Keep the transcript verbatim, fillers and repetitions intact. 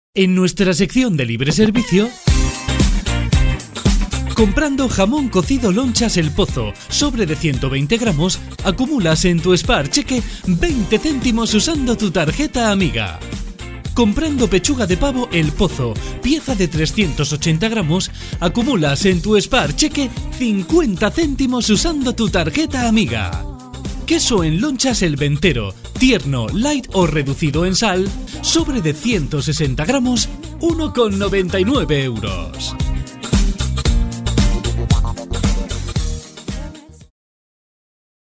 En nuestra sección de libre servicio, comprando jamón cocido Lonchas El Pozo, sobre de ciento veinte gramos, acumulas en tu Spar Cheque veinte céntimos usando tu tarjeta amiga. Comprando pechuga de pavo El Pozo, pieza de trescientos ochenta gramos, acumulas en tu Spar Cheque cincuenta céntimos usando tu tarjeta amiga. Queso en lonchas El Ventero, tierno, light o reducido en sal, sobre de ciento sesenta gramos, uno con noventa y nueve euros.